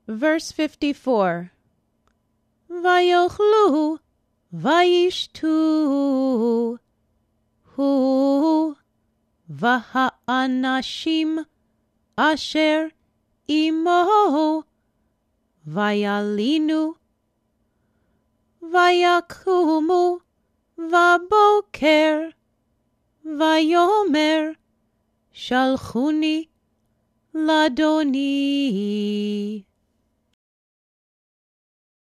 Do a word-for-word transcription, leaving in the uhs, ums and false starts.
Verse fifty-four. Vayochlu, vayishtu, hu, v'ha'anashim asher imo, vayalinu, vayakumu, vaboker, vayomer, shalchuni ladoni.